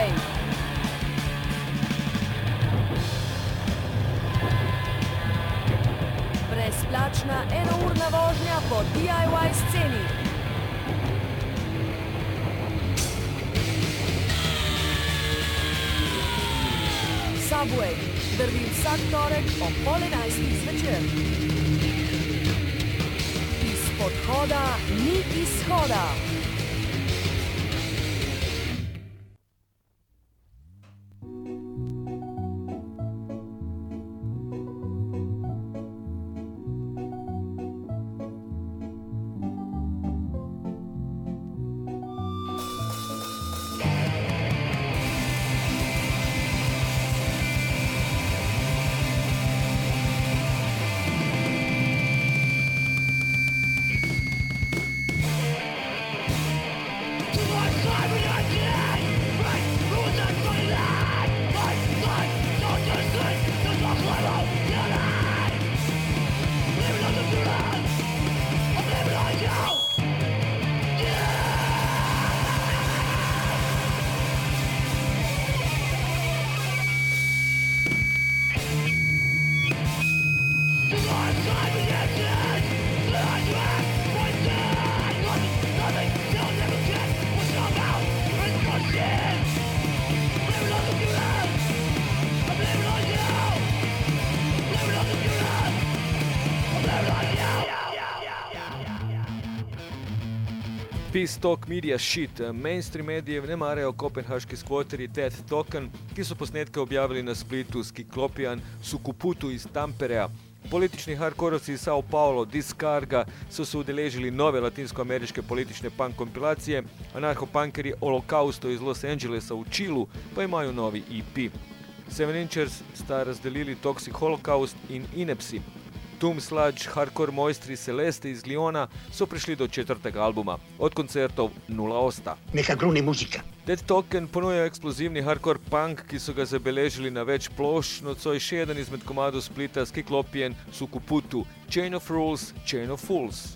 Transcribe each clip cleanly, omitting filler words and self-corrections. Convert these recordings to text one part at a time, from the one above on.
Subway. Brezplačna enourna vožnja po DIY sceni. Subway, drvi vsak torek ob 10:30 zvečer. Iz podhoda ni izhoda. Peace Talk Media Shit. Mainstream medijev ne marajo kopenhaški skvoterji Death Token, ki so posnetke objavili na splitu Skiklopian Sukuputu iz Tamperea. Politični hardkorovci iz Sao Paulo, Discarga, so se udeležili nove latinskoameriške politične punk kompilacije, anarcho-punkeri Holokausto iz Los Angelesa v Čilu pa imajo novi EP. Seven Inchers sta razdelili Toxic Holocaust in Inepsi. Tomb Sludge, hardcore mojstri Celeste iz Liona so prišli do 4. albuma. Od koncertov nula osta. Neka gruni muzika. Death Token ponuja eksplozivni hardcore punk, ki so ga zabeležili na več plošč, nocoj še eden izmed komadov splita Skiklopian Sukuputu, Chain of Rules, Chain of Fools.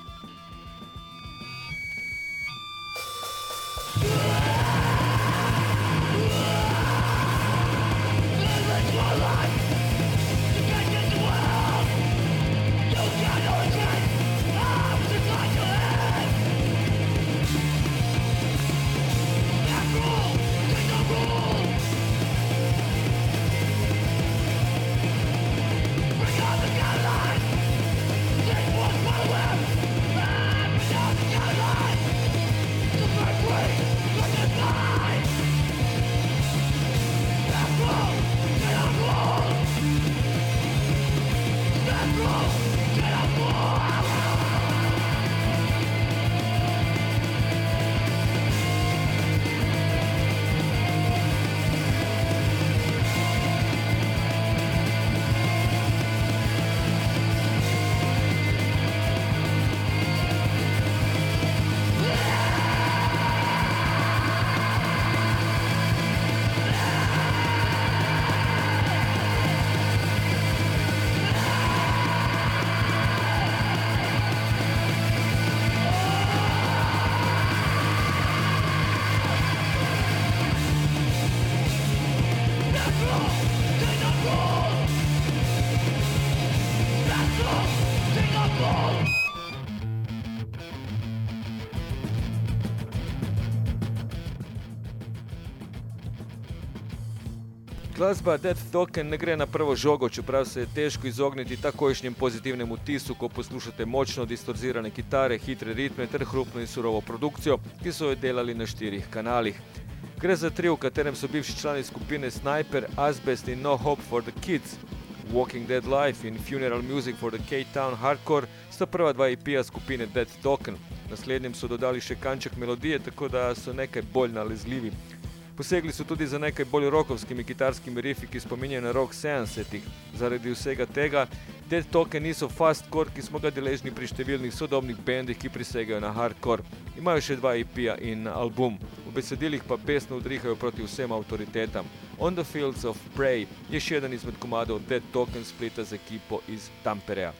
Glasba Death Token ne gre na prvo žogo, čeprav se je težko izogniti takojšnjem pozitivnemu vtisu, ko poslušate močno distorzirane kitare, hitre ritme ter hrupno in surovo produkcijo, ki so jo delali na 4 kanalih. Gre za trio, v katerem so bivši člani skupine Sniper, Asbest in No Hope for the Kids. Walking Dead Life in Funeral Music for the K-Town Hardcore sta prva 2 EP-ja skupine Death Token. Naslednjem so dodali še kanček melodije, tako da so nekaj bolj nalezljivi. Posegli so tudi za nekaj bolj rokovskimi kitarskimi rifi, ki spominjajo na rock 70-ih. Zaradi vsega tega Death Token niso fastcore, ki smo ga deležni pri številnih sodobnih bendih, ki prisegajo na hardcore. Imajo še 2 EP-ja in album. V besedilih pa besno udrihajo proti vsem avtoritetam. On the Fields of Prey je še eden izmed komadov Death Token splita z ekipo iz Tamperea.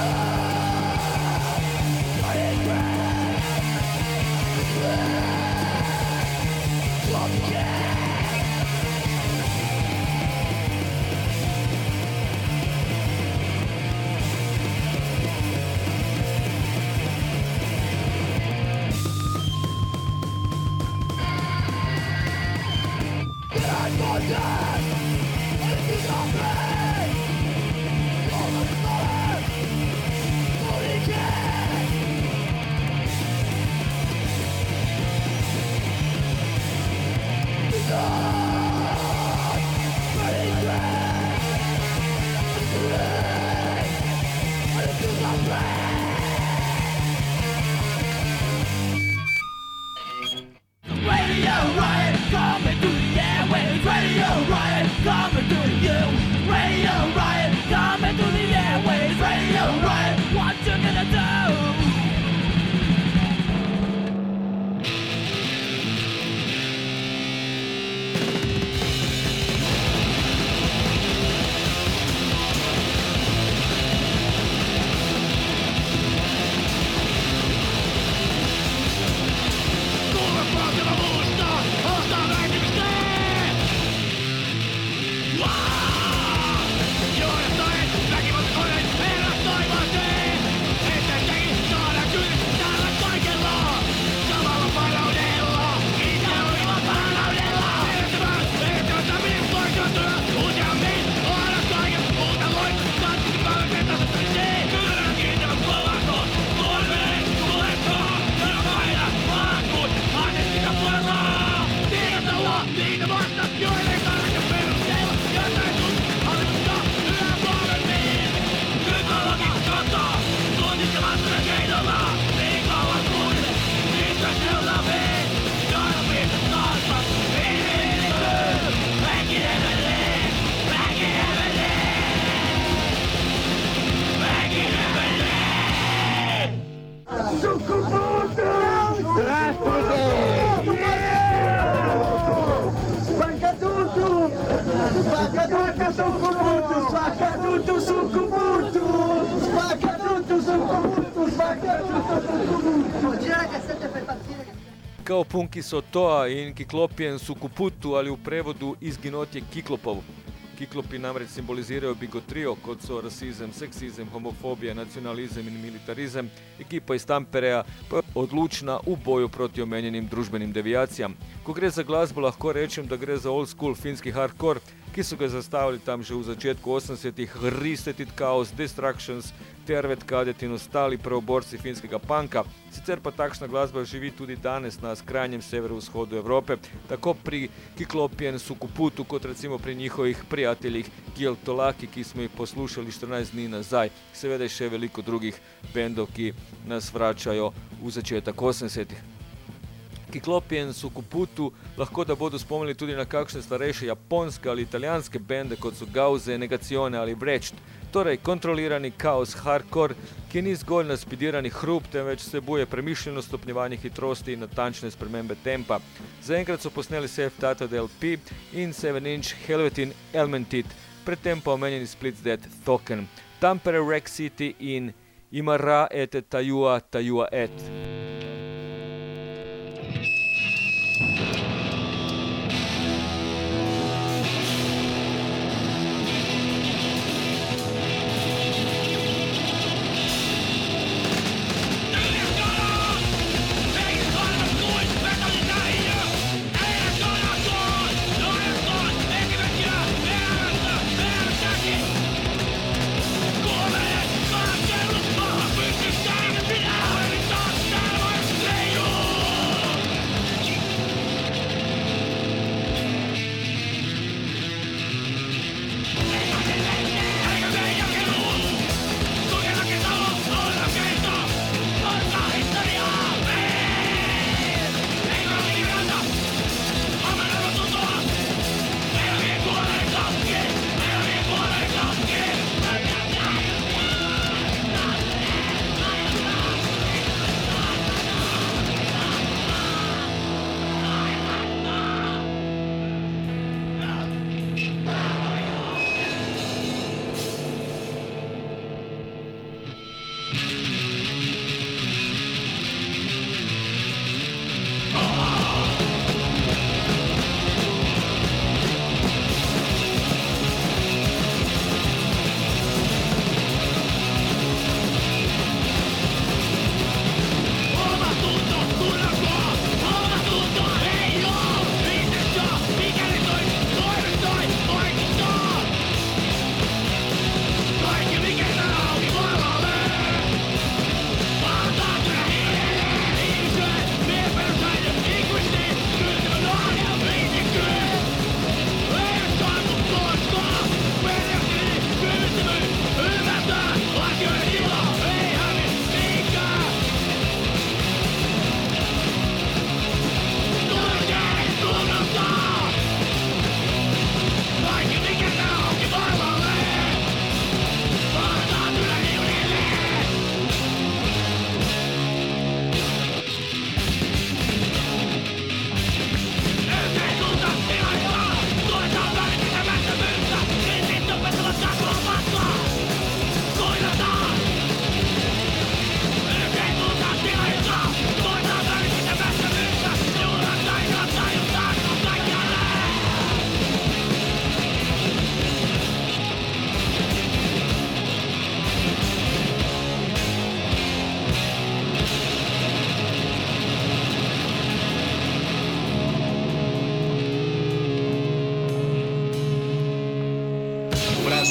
Kao punki so Toa in Kiklopijen su Kuputu, ali u prevodu izginotje Kiklopov. Kiklopi namreč simbolizirajo bigotrijo, kot so rasizem, seksizem, homofobija, nacionalizem in militarizem. Ekipa iz Tampereja pa je odločna v boju proti omenjenim družbenim devijacijam. Ko gre za glasbo, lahko rečem, da gre za old school finski hardcore, ki so ga zastavili tam že v začetku 80-ih, Reseted Chaos, Destructions, Tervet Kadet in ostali pravoborci finskega punka. Sicer pa takšna glasba živi tudi danes na skrajnjem severovzhodu Evrope, tako pri Kiklopijen su Kuputu, kot recimo pri njihovih prijateljih Gieltolaki, ki smo jih poslušali 14 dni nazaj. Seveda še veliko drugih bendov, ki nas vračajo v začetek 80-ih. Kiklopijen su Kuputu lahko da bodo spomnili tudi na kakšne starejše japonske ali italijanske bende, kot so Gauze, Negacione ali Wretched. Torej, kontrolirani kaos hardcore, ki ni zgolj naspidirani hrup, temveč vsebuje premišljeno stopnjevanje hitrosti in natančne spremembe tempa. Zaenkrat so posneli Self-Titled LP in 7-inch Helvetin Elmentit, predtem pa omenjeni Split's Dead Token, Tampere Wreck City in Imara et Tajua Tajua et. Minä olen taas täällä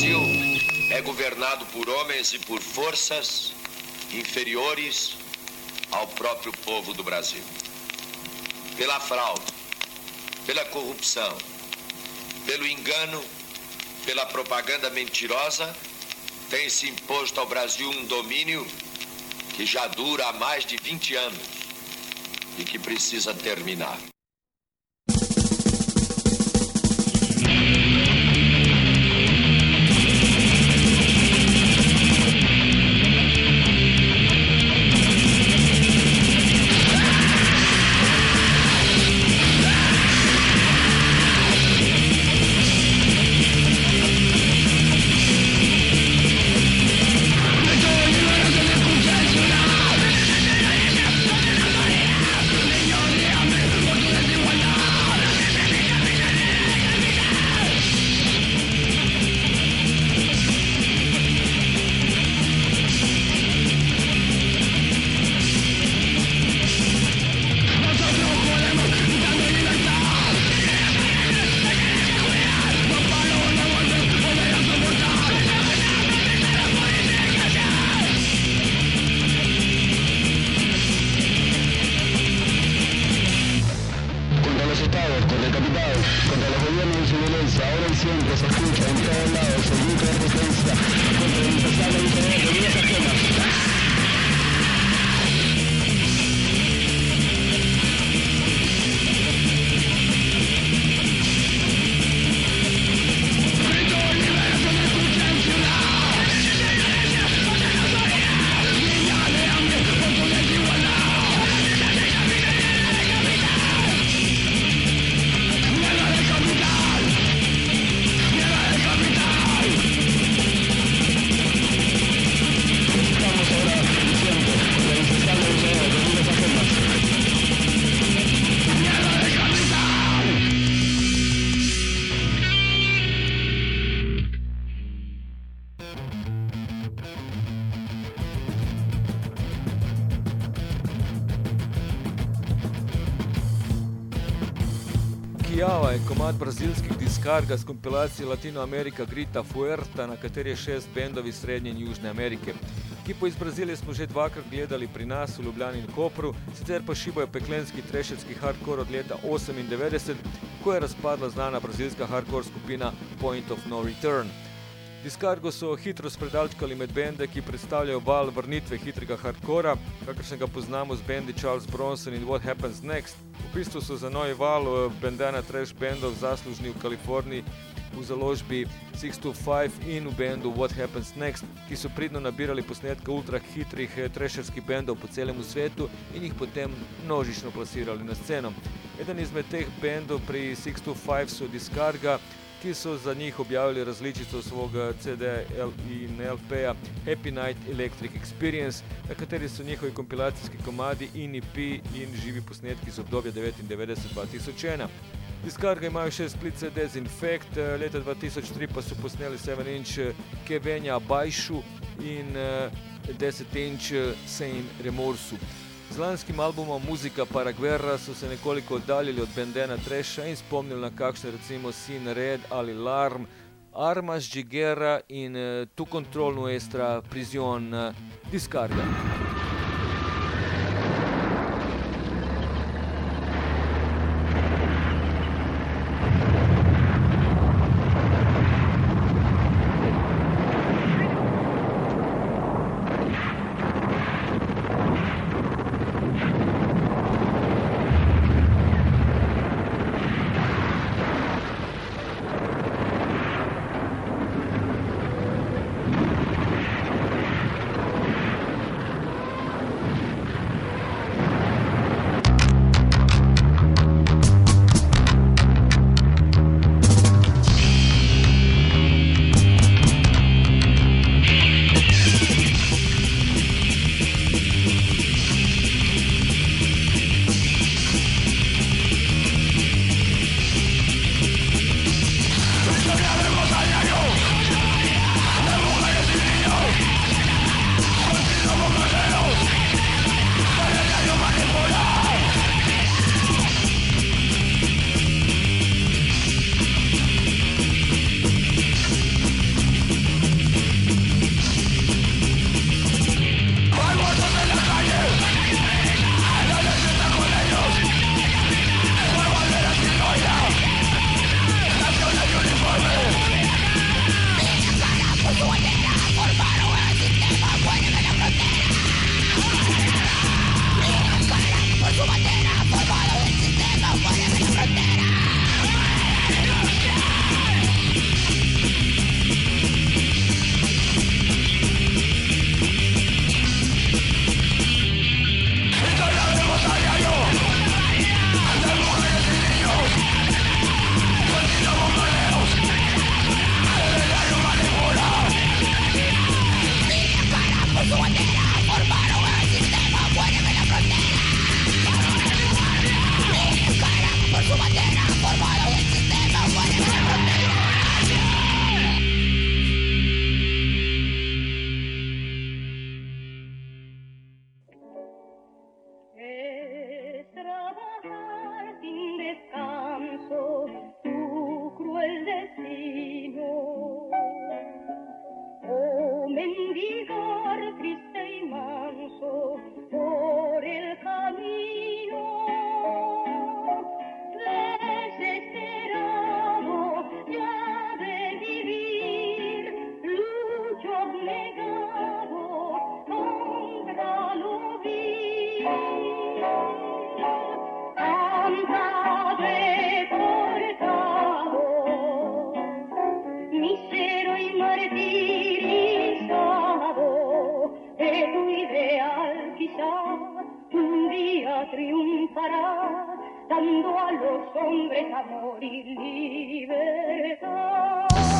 Brasil é governado por homens e por forças inferiores ao próprio povo do Brasil. Pela fraude, pela corrupção, pelo engano, pela propaganda mentirosa, tem se imposto ao Brasil um domínio que já dura há mais de 20 anos e que precisa terminar. Kijava je komad brazilskih diskarga s kompilacije Latino America Grita Fuerta, na kateri je 6 bendovi Srednje in Južne Amerike. Ekipo iz Brazilije smo že dvakrat gledali pri nas v Ljubljani in Kopru, sicer pa šibajo peklenski trešerski hardcore od leta 1998, ko je razpadla znana brazilska hardcore skupina Point of No Return. Diskargo so hitro spredalčkali med bende, ki predstavljajo val vrnitve hitrega hardcora, kakršnega poznamo z bendi Charles Bronson in What Happens Next. V bistvu so za novi val bandana trash bendov zaslužni v Kaliforniji v založbi 625 in v bendu What Happens Next, ki so pridno nabirali posnetke ultra hitrih trasherskih bendov po celem svetu in jih potem množično plasirali na sceno. Eden izmed teh bendov pri 625 so Diskarga, ki so za njih objavili različico svojega CD in LP-ja Happy Night Electric Experience, na kateri so njihovi kompilacijski komadi in EP in živi posnetki z obdobja 1999-2001. Diskarga imajo še split CD Zinfect, leta 2003 pa so posneli 7-inch Kevenja Bajšu in 10-inch Sein Remorsu. Z lanskim albumom Muzika para Guerra so se nekoliko oddaljili od bandana Trasha in spomnili na kakšne recimo Sin Red ali Larm, Armas de Guerra in Tu Control Nuestra Prisión. Diskarga. mendigar triste y manso por el camino, desesperado ya de vivir, lucho abnegado contra lo vil, cansado he cortado, misero y martirizado, de tu ideal quizá un día triunfará, dando a los hombres amor y libertad.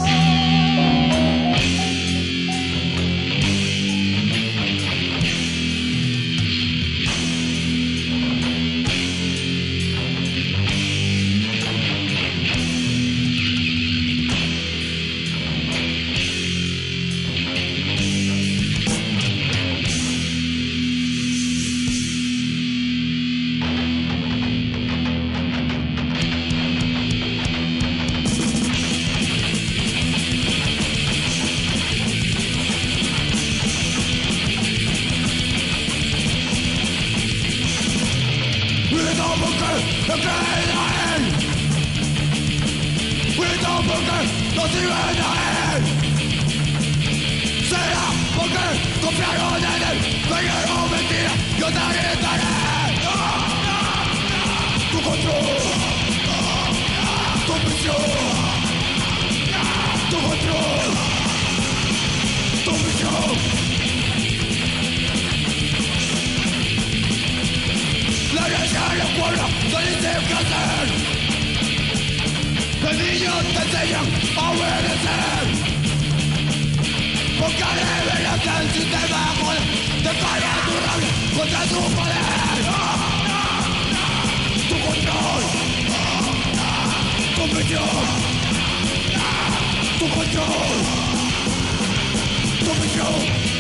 Será porque confiaron en él, creyeron mentira, yo te gritaré. Tu control, tu prisión, tu control, tu prisión. La iglesia y el pueblo te dicen qué hacer. Los niños te enseñan a obedecer. Porque revelaste el sistema de cara a tu rabia contra tu poder. Tu control, tu prisión, tu control, tu prisión.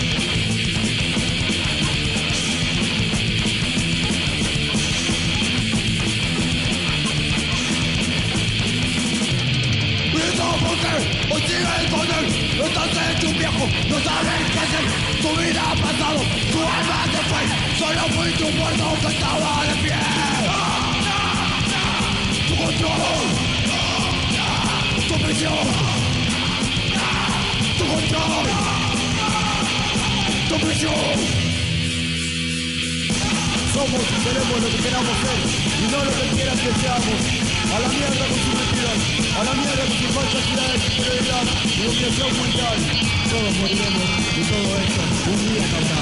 Hoy sigue el poder, estás hecho un viejo, no sabes qué hacer. Tu vida ha pasado, tu alma se fue, solo fui tu muerto que estaba de pie. Tu control, tu prisión, tu control, tu prisión. Somos y seremos lo que queramos ser, y no lo que quieras que seamos. A la mierda con sus mentiras, a la mierda con sus falsas ideas de superioridad y dominación mundial. Todos moriremos y todo esto un día acabará.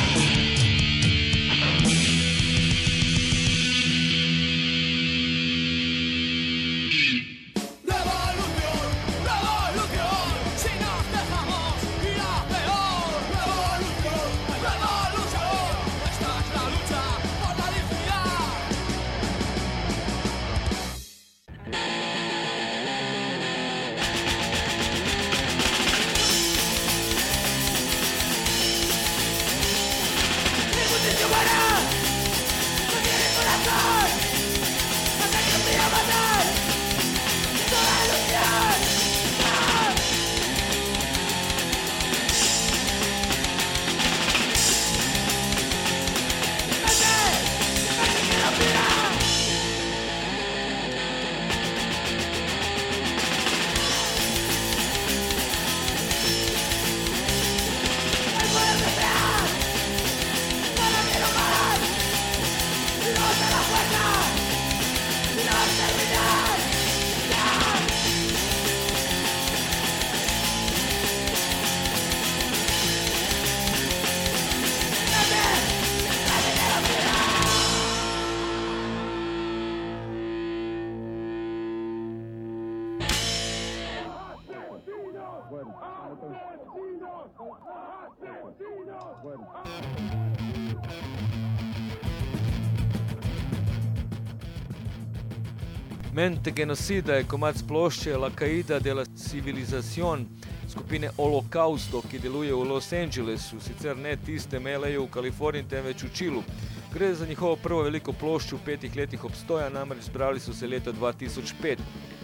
Mente genocida je komad s plošče La Caída de la Civilización skupine Holokausto, ki deluje v Los Angelesu, sicer ne tistem LA-ju v Kaliforniji, temveč v Čilu. Gre za njihovo prvo veliko ploščo v 5 letih obstoja, namreč zbrali so se leta 2005.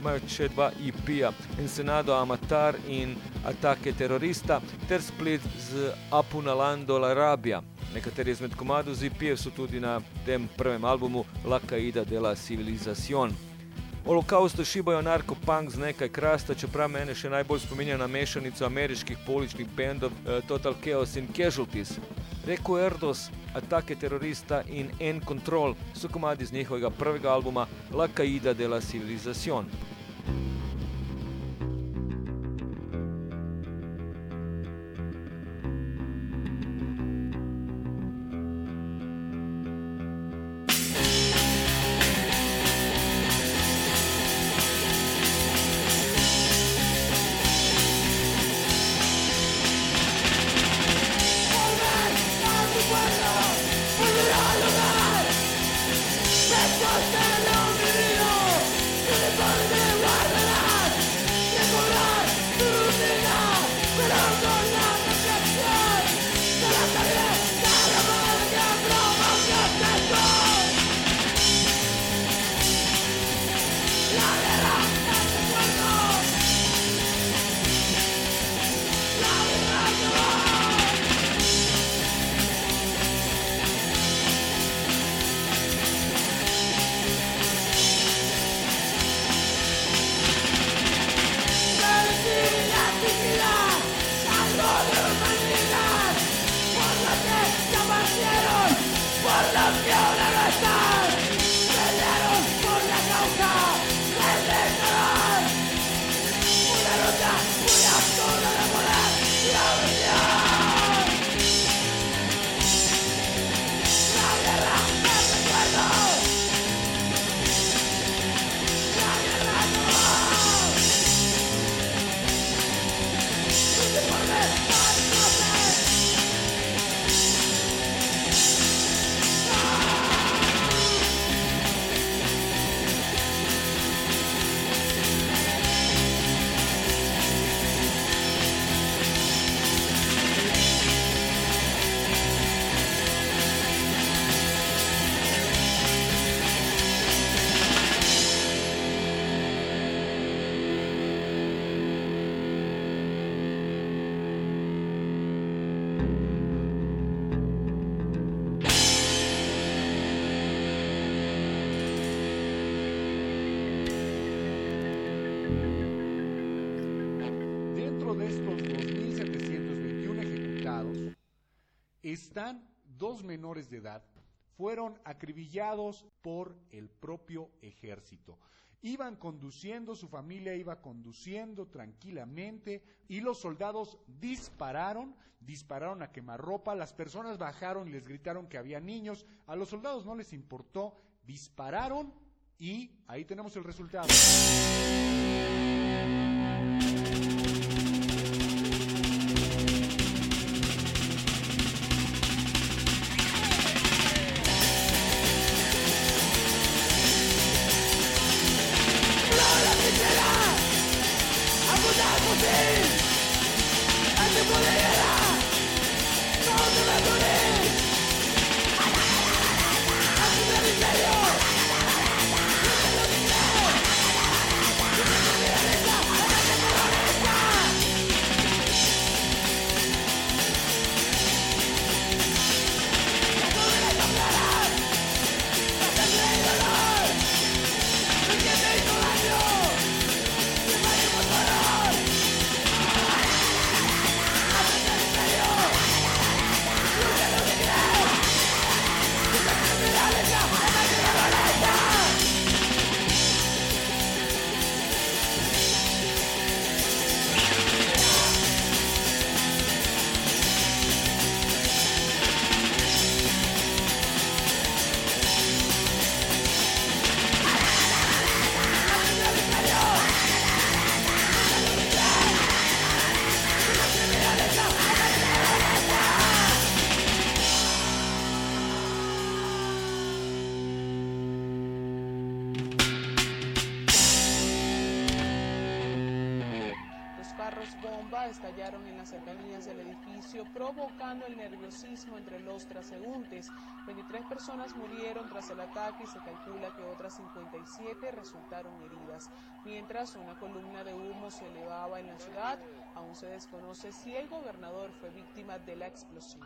imajo še 2 EP-ja, Ensenado Amatar in Atake terorista, ter splet z Apunalando la Rabia. Nekateri izmed komadov z EP-jev so tudi na tem prvem albumu La Caída de la Civilización. Holokausto šibajo narko-punk z nekaj krasta, čeprav mene še najbolj spominja na mešanico ameriških pouličnih bendov Total Chaos in Casualties. Recuerdos, Atake terorista in En Control so komadi z njihovega prvega albuma La Caída de la Civilización. Están 2 menores de edad, fueron acribillados por el propio ejército. Iban conduciendo, su familia iba conduciendo tranquilamente y los soldados dispararon a quemarropa, las personas bajaron y les gritaron que había niños, a los soldados no les importó, dispararon y ahí tenemos el resultado. carros bomba estallaron en las cercanías del edificio, provocando el nerviosismo entre los transeúntes. 23 personas murieron tras el ataque y se calcula que otras 57 resultaron heridas. Mientras una columna de humo se elevaba en la ciudad, aún se desconoce si el gobernador fue víctima de la explosión.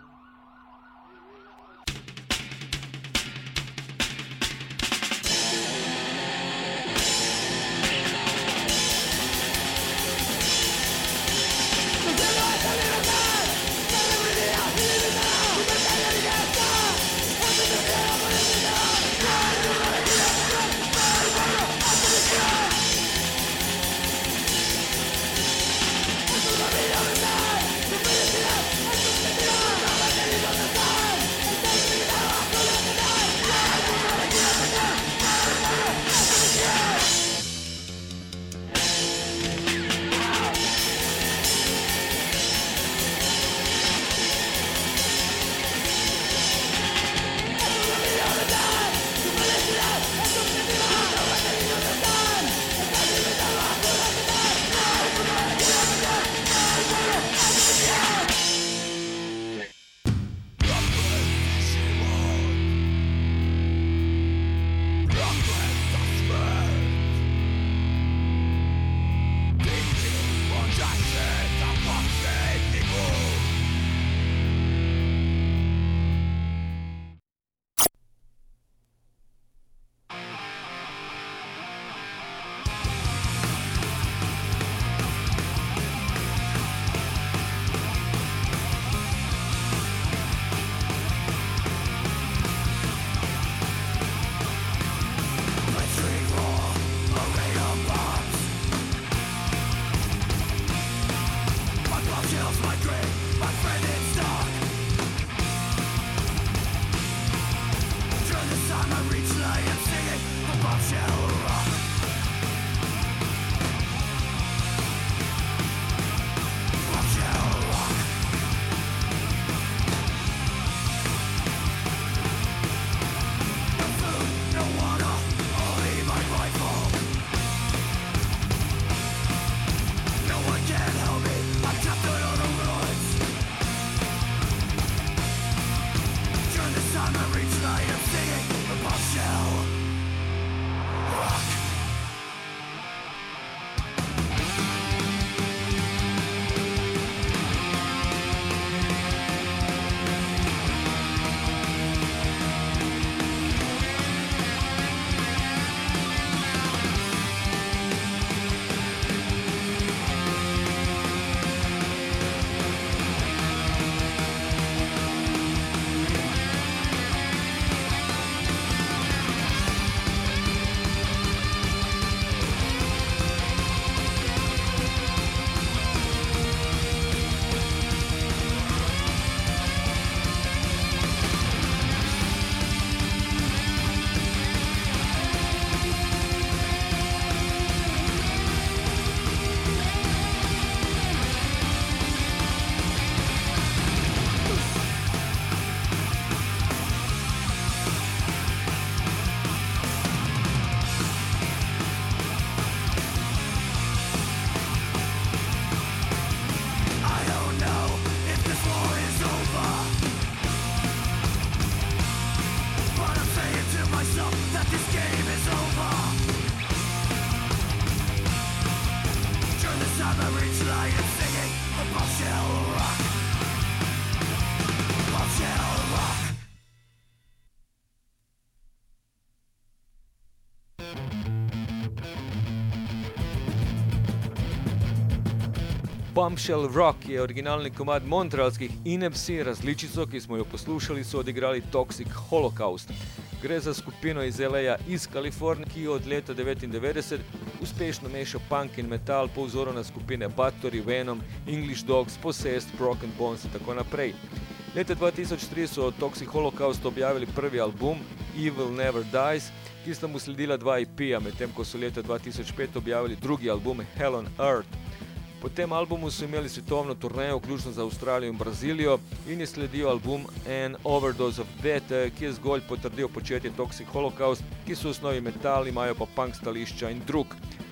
Bombshell Rock je originalni komad montrealskih Inepsi, različico, ki smo jo poslušali, so odigrali Toxic Holocaust. Gre za skupino iz LA iz Kalifornije, ki od leta 1999 uspešno meša punk in metal po vzoru na skupine Bathory, Venom, English Dogs, Possessed, Broken Bones in tako naprej. Leta 2003 so Toxic Holocaust objavili prvi album Evil Never Dies, ki sta mu sledila 2 EP-ja, medtem ko so leta 2005 objavili drugi album Hell on Earth. Po tem albumu so imeli svetovno turnejo, vključno za Avstralijo in Brazilijo, in je sledil album An Overdose of Death, ki je zgolj potrdil početje Toxic Holocaust, ki so v osnovi metal, imajo pa punk stališča in drug.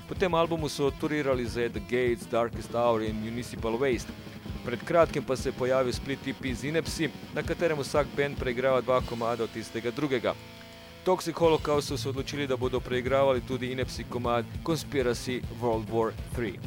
Po tem albumu so turirali z The Gates, Darkest Hour in Municipal Waste. Pred kratkim pa se je pojavil split EP z Inepsi, na katerem vsak band preigrava 2 komada od tistega drugega. Toxic Holocaust so se odločili, da bodo preigravali tudi Inepsi komad Conspiracy World War III.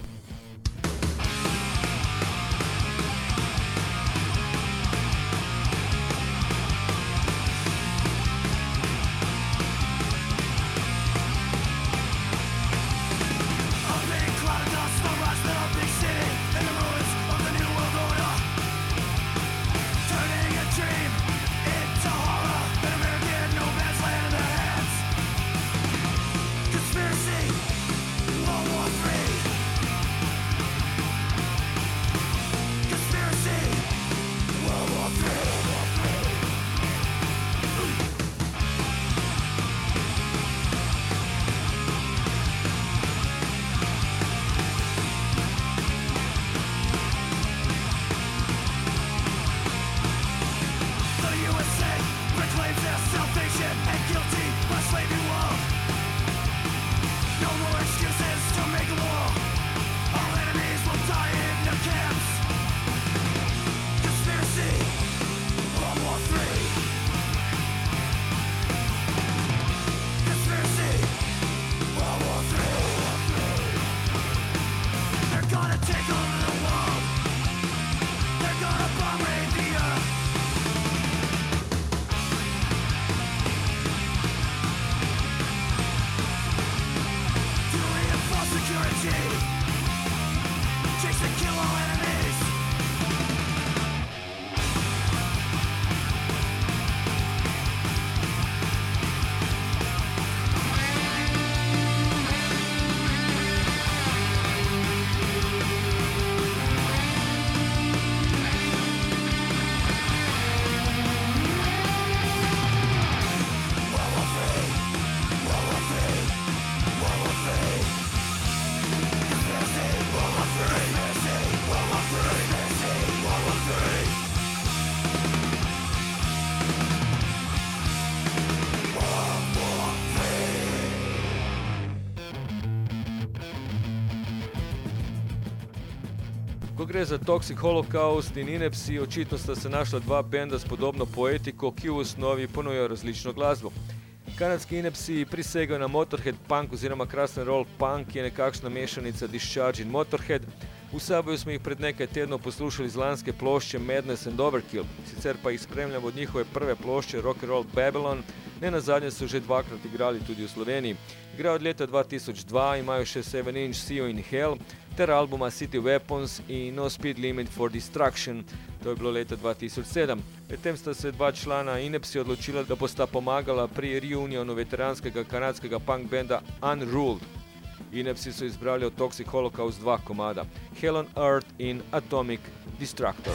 Ko gre za Toxic Holocaust in Inepsi, očitno sta se našla 2 benda s podobno poetiko, ki v osnovi ponujajo različno glasbo. Kanadski Inepsi prisegajo na Motorhead punk oziroma krasni roll punk, ki je nekakšna mešanica Discharge in Motorhead. V Saboju smo jih pred nekaj tednov poslušali z lanske plošče Madness and Overkill, sicer pa jih spremljamo od njihove prve plošče Rock and Roll Babylon, ne nazadnje so že 2krat igrali tudi v Sloveniji. Igrajo od leta 2002, imajo še 7-inch See You in Hell ter albuma City Weapons in No Speed Limit for Destruction, to je bilo leta 2007. Medtem sta se 2 člana Inepsi odločila, da bosta pomagala pri reunionu veteranskega kanadskega punk benda Unruled. Inepsi so izbrali od Toxic Holocaust 2 komada, Hell on Earth in Atomic Destructor.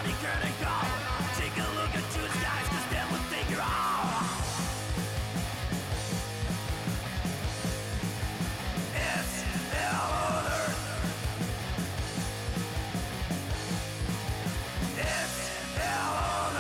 money can go. Take a look into the skies, cause them will take your all. It's hell on earth. It's hell on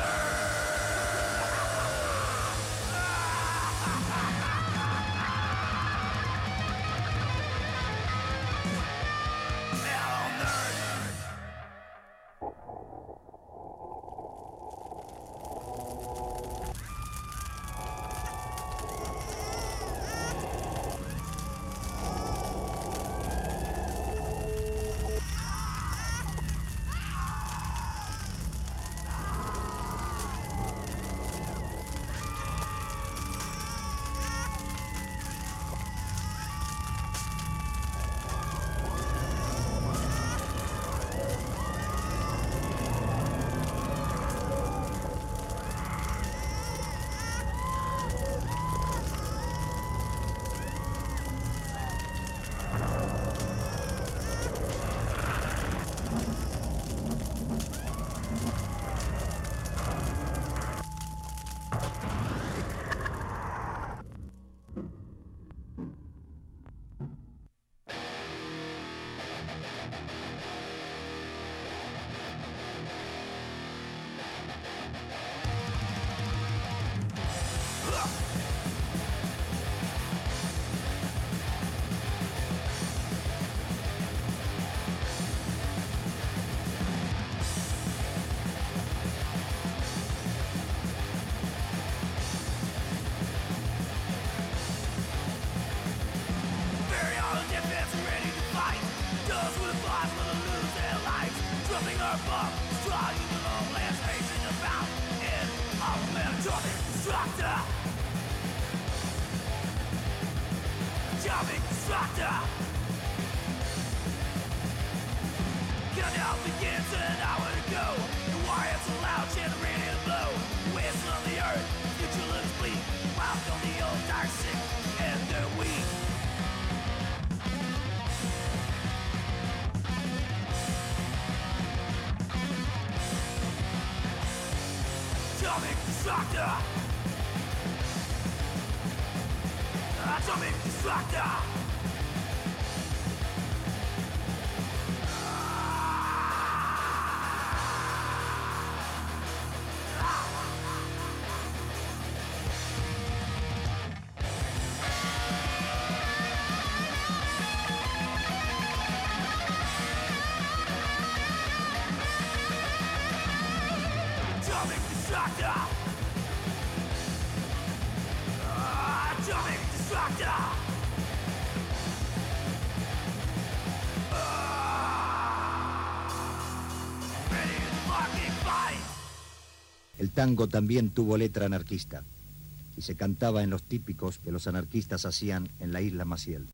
El tango también tuvo letra anarquista y se cantaba en los típicos que los anarquistas hacían en la isla Maciel.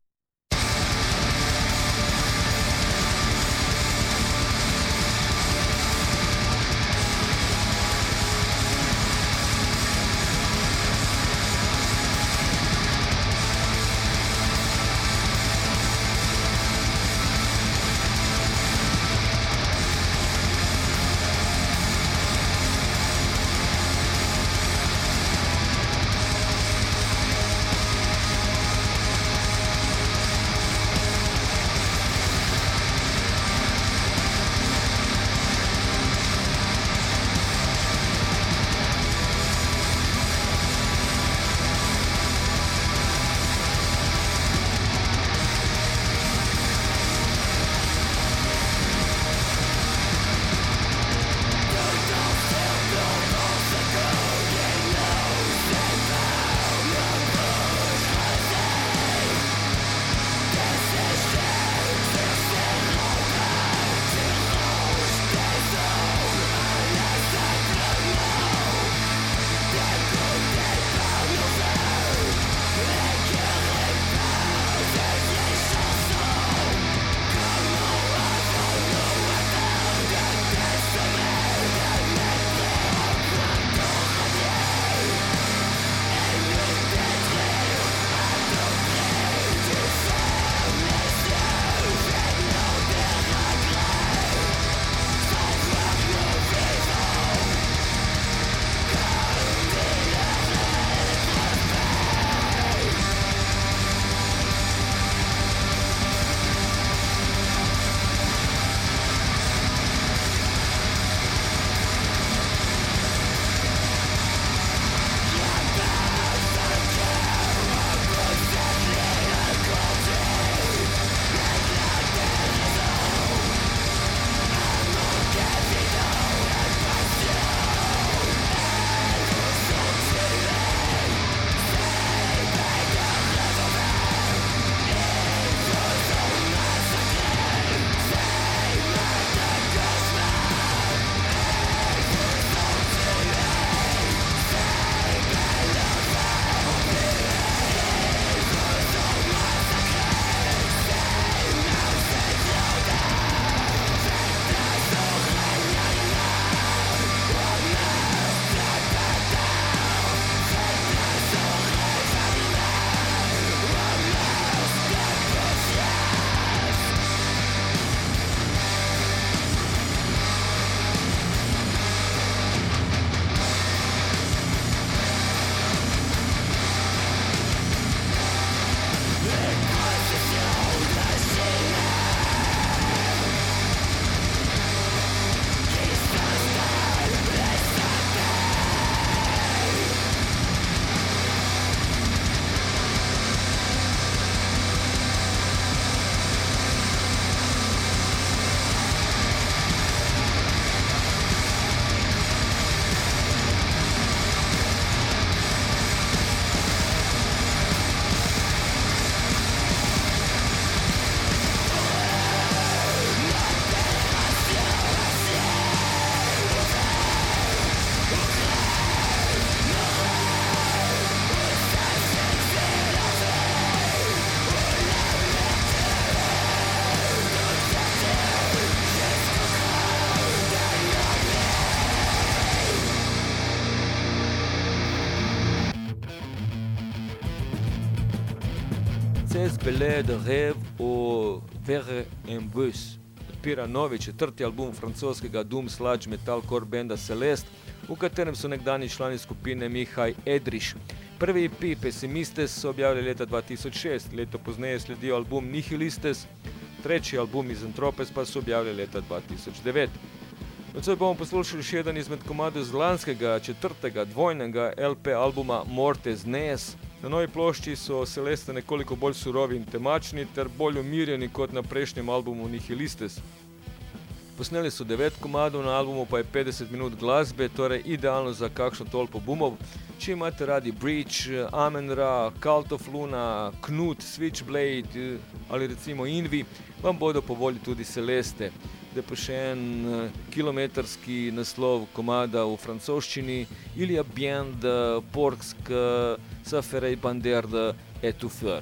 Les Ballets de Rêve au Verre en Bus odpira novi 4. album francoskega doom sludge metalcore benda Celeste, v katerem so nekdanji člani skupine Mihaj Edriš. Prvi EP Pessimistes so objavili leta 2006, leto pozneje sledijo album Nihilistes, treći album Mizantropes pa so objavili leta 2009. Nocoj bomo poslušali še eden izmed komadov z lanskega 4. dvojnega LP albuma Mortes Nes. Na novi plošči so Celeste nekoliko bolj surovi in temačni ter bolj umirjeni kot na prejšnjem albumu Nihilistes. Posneli so 9 komadov, na albumu pa je 50 minut glasbe, torej idealno za kakšno tolpo bumov. Če imate radi Breach, Amen-Ra, Cult of Luna, Knut, Switchblade ali recimo Invi, vam bodo po volji tudi Celeste. Zdaj pa še en kilometrski naslov komada v francoščini, Il y a bien de porcs que ça ferait bander de étouffer.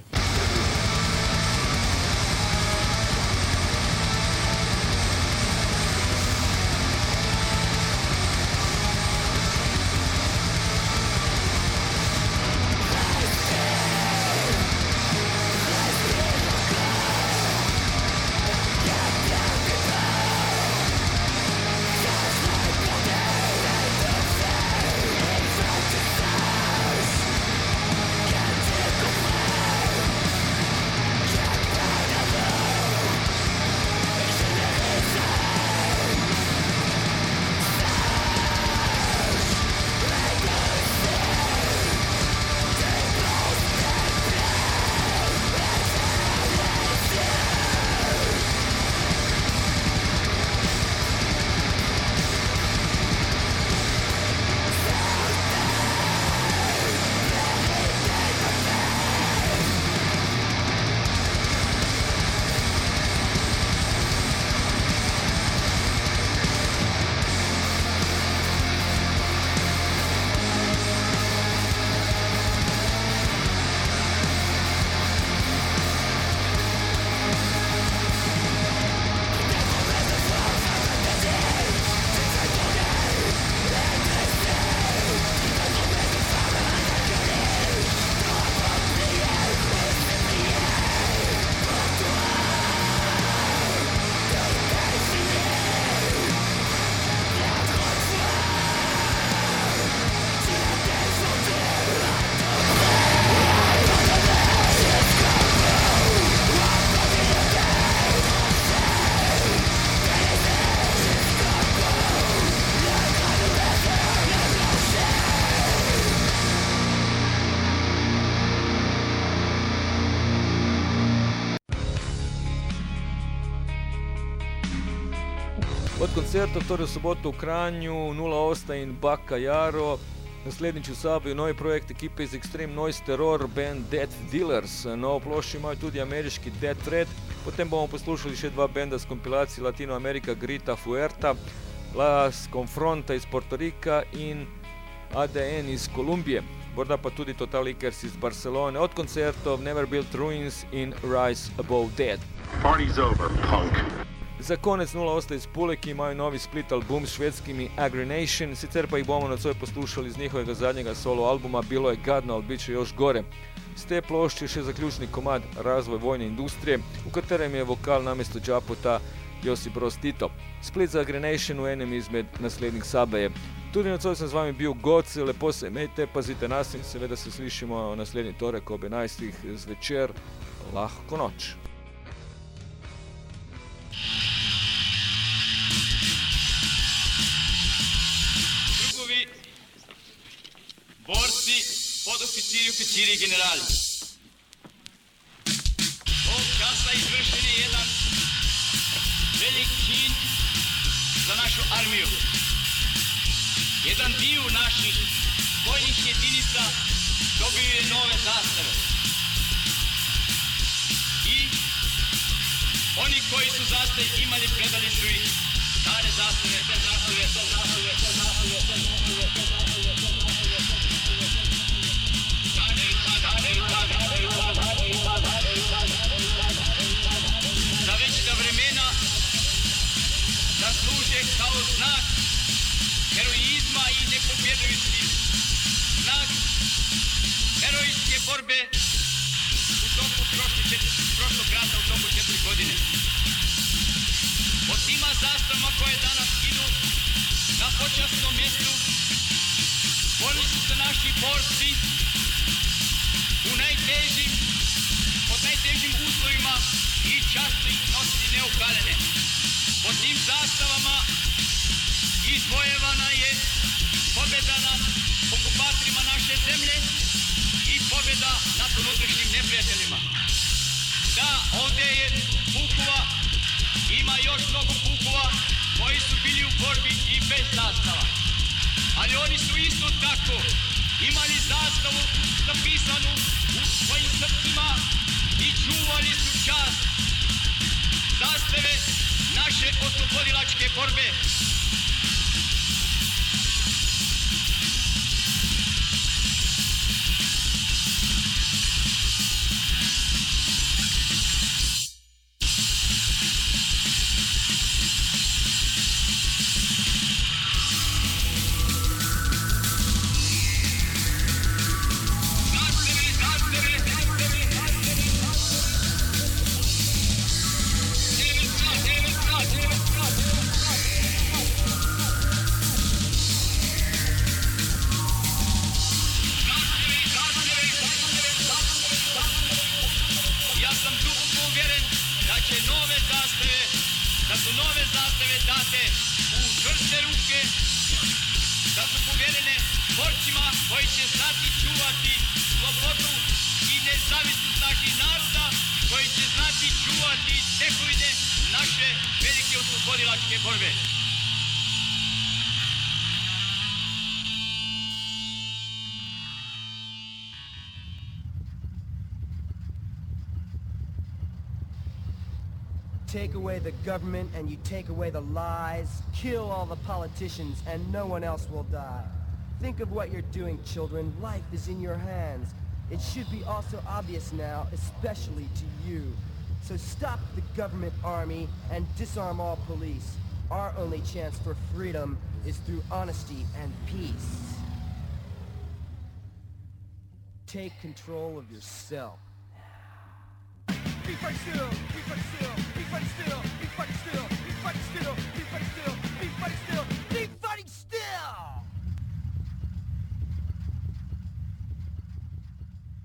Od koncertov, torej v soboto v Kranju, 08 in Baka Jaro, naslednjič v Sablju novi projekt ekipe iz Extreme Noise Terror, band Death Dealers. Novo ploščo imajo tudi ameriški Death Threat, potem bomo poslušali še dva benda z kompilacij Latino America, Grita Fuerta, Las Confronta iz Puerto Rica in ADN iz Kolumbije. Morda pa tudi Total Ikers iz Barcelone, od koncertov Never Built Ruins in Rise Above Dead. Party's over, punk. Za konec 08 iz Pule, ki imajo novi split album s švedskimi Agrination, sicer pa jih bomo nocoj poslušali z njihovega zadnjega solo albuma Bilo je gadno, ali bit će još gore. Z te plošče še zaključni komad Razvoj vojne industrije, v katerem je vokal namesto Džapota Josip Broz Tito. Split za Agrination v enem izmed naslednjih Sabeje. Tudi nocoj sem z vami bil Goc, lepo se imejte, pazite nas in seveda se slišimo naslednji torek ob 11. zvečer. Lahko noč. Borci, podoficiri, oficiri i generali. Ovog časa izvršen je jedan velik čin za našu armiju. Jedan dio naših vojnih jedinica dobio je nove zastave. I oni koji su zastave imali, predali su ih stare zastave, bez zastave, bez zastave, bez zastave, bez zastave, bez zastave, bez zastave. Za večita vremena da služe kao znak heroizma i nepobjedljivosti, znak herojske borbe u toku prošlog rata u toku 4 godine. Po tima zastavama koje danas idu na počasnom mjestu borili su se naši borci pod najtežim uslovima i časno ih nosili neukaljene. Po tim zastavama izvojevana je pobjeda nad okupatorima naše zemlje i pobjeda nad unutrašnjim neprijateljima. Da, ovdje je pukova, ima još mnogo pukova koji su bili u borbi i bez zastava. Ali oni su isto tako imali zastavu zapisanu u svojim srcima i čuvali su čast zastave naše oslobodilačke borbe. Take away the government and you take away the lies, kill all the politicians and no one else will die. Think of what you're doing, children. Life is in your hands. It should be also obvious now, especially to you. So stop the government army and disarm all police. Our only chance for freedom is through honesty and peace. Take control of yourself. Be fighting still, be fighting still, be fighting still, be fighting still, be fighting still, be fighting still, be fighting still.